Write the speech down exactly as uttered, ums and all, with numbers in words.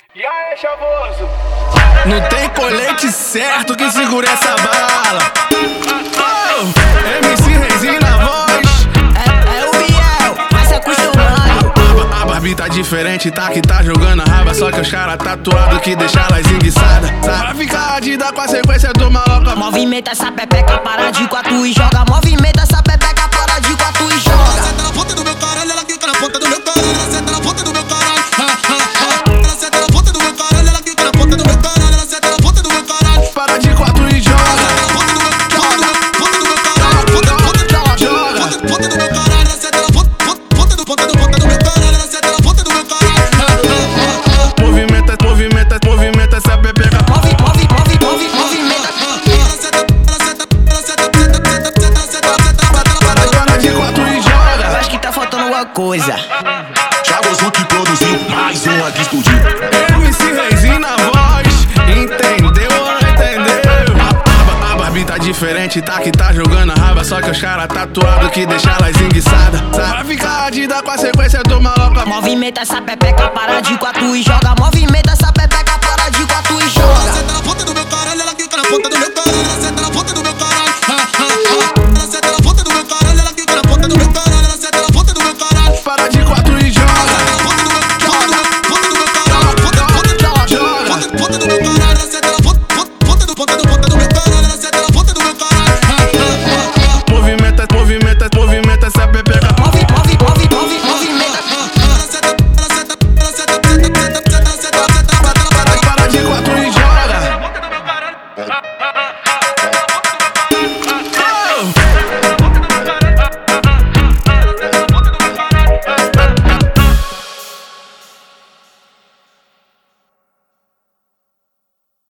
E aí, chavoso? Não tem colete certo que segure essa bala. Oh, M C Reizinho na voz. É, é o Biel, vai se acostumando. A, a Barbie tá diferente, tá que tá jogando a raiva. Só que os cara tatuado que deixa elas enguiçadas. Pra ficar adida com a sequência do maloca. Movimenta essa pepeca, para de quatro e joga. Movimenta essa pepeca, para de quatro e joga. Ela senta na ponta do meu caralho, ela quica na ponta do meu caralho. Ela senta na ponta do meu caralho. Ela senta na ponta do meu caralho, ela quica na ponta do meu caralho. Ela senta na ponta do meu caralho. Para de quatro e joga. Ponta do meu, ponta do meu, ponta do meu caralho. Ponta, ponta, Joga. ponta, ponta do meu caralho. Ela senta na ponta, ponta do, ponta do, ponta do meu caralho. Ela senta na ponta do meu caralho. Movimenta, movimenta, movimenta essa pepeca. Move, move, move, move, movimenta. Ela senta, ela senta, ela senta, senta, senta, senta, senta, senta, Para de quatro e joga. Acho que tá faltando uma coisa. Chavoso que produziu mais uma que explodiu. M C Reizinho na voz. Entendeu ou não entendeu? A, a, a Barbie tá diferente, tá que tá jogando a raiva. Só que os cara tatuado que deixa elas enguiçadas. Pra ficar adida com a sequência do maloca. Movimenta essa pepeca, para de quatro e joga. Movimenta essa pepeca, para de quatro e Ela joga. senta na ponta do meu caralho, ela quica na ponta do meu caralho. Ela senta